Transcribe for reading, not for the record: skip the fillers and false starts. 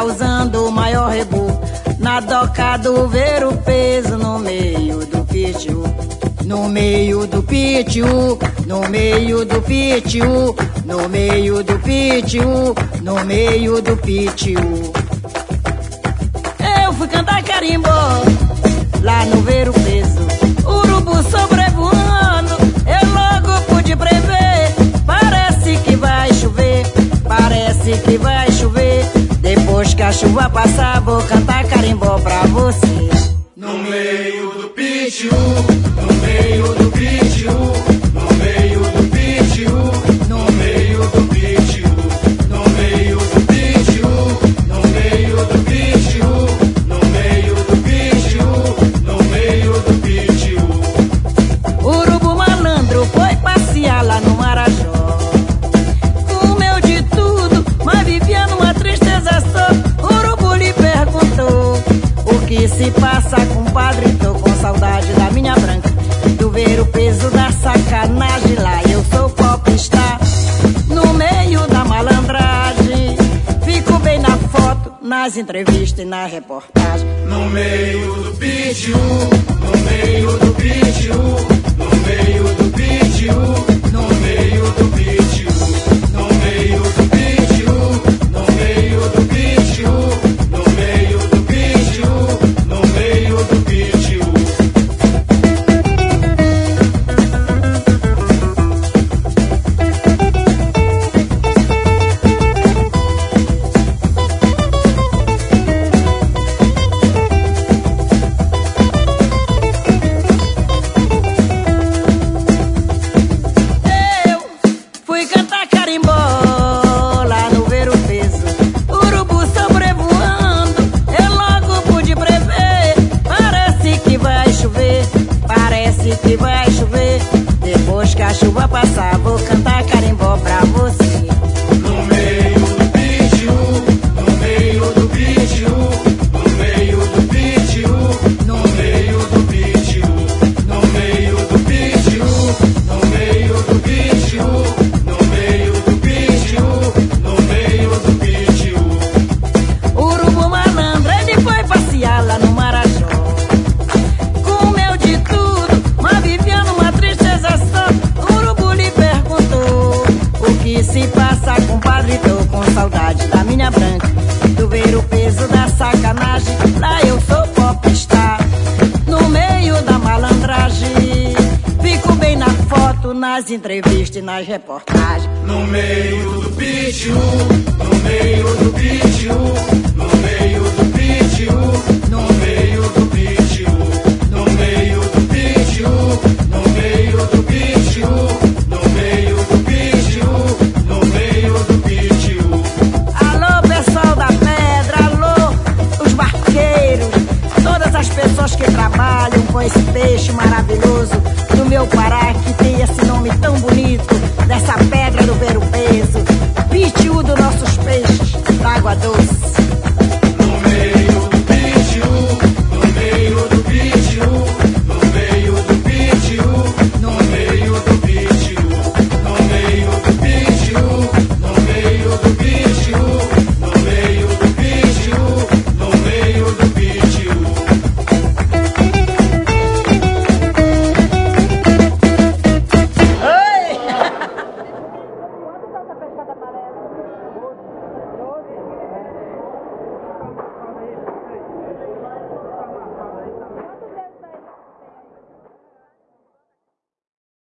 causando o maior rebu. Na doca do ver o peso no meio do pitiu. No meio do pitiu, no meio do pitiu, no meio do pitiu, no meio do pitiu. Eu fui cantar carimbó lá no ver o peso. Urubu sobrevoando, eu logo pude prever. Parece que vai chover, parece que vai chover. Depois que a chuva passar, vou cantar carimbó pra você. No meio do pitiu, no meio do pitiu, no meio do pitiu, no meio do pitiu, no meio do pitiu, no meio do pitiu, no meio do pitiu, no meio do pitiu. Urubu malandro foi passear lá no Marajó. Comeu de tudo, mas vivia numa tristeza só. Urubu lhe perguntou: o que se passa, compadre? Tô com saudade da minha branca, do ver o peso da sacanagem lá. Eu sou popstar no meio da malandragem. Fico bem na foto, nas entrevistas e na reportagem. No meio do pitiu, no meio do pitiu, no meio do pitiu, no meio do pitiu, no meio do pitiu, no meio do pitiu, no meio do pitiu, no meio do pitiu. Que vai chover, depois que a chuva passar, vou cantar carimbó pra você. No meio do pitiu, no meio do pitiu, no meio do pitiu, no meio do pitiu, no meio do pitiu, no meio do pitiu, no meio do pitiu, no meio do pitiu. Urubu malandro, ele foi passear lá no Marajó. Comeu de tudo, mas vivia numa tristeza só. Urubu lhe perguntou: o que se passa, compadre? Tô com saudade da minha branca, do ver o peso da sacanagem. Lá eu sou popstar no meio da malandragem. Fico bem na foto, nas entrevistas e nas reportagens. No meio do pitiu, no meio do pitiu, no meio do pitiu, no meio do pitiu, no meio do pitiu, no meio do pitiu, no meio do pitiu, no meio do pitiu. Alô, pessoal da pedra, alô, os barqueiros, todas as pessoas que trabalham com esse peixe maravilhoso do meu Pará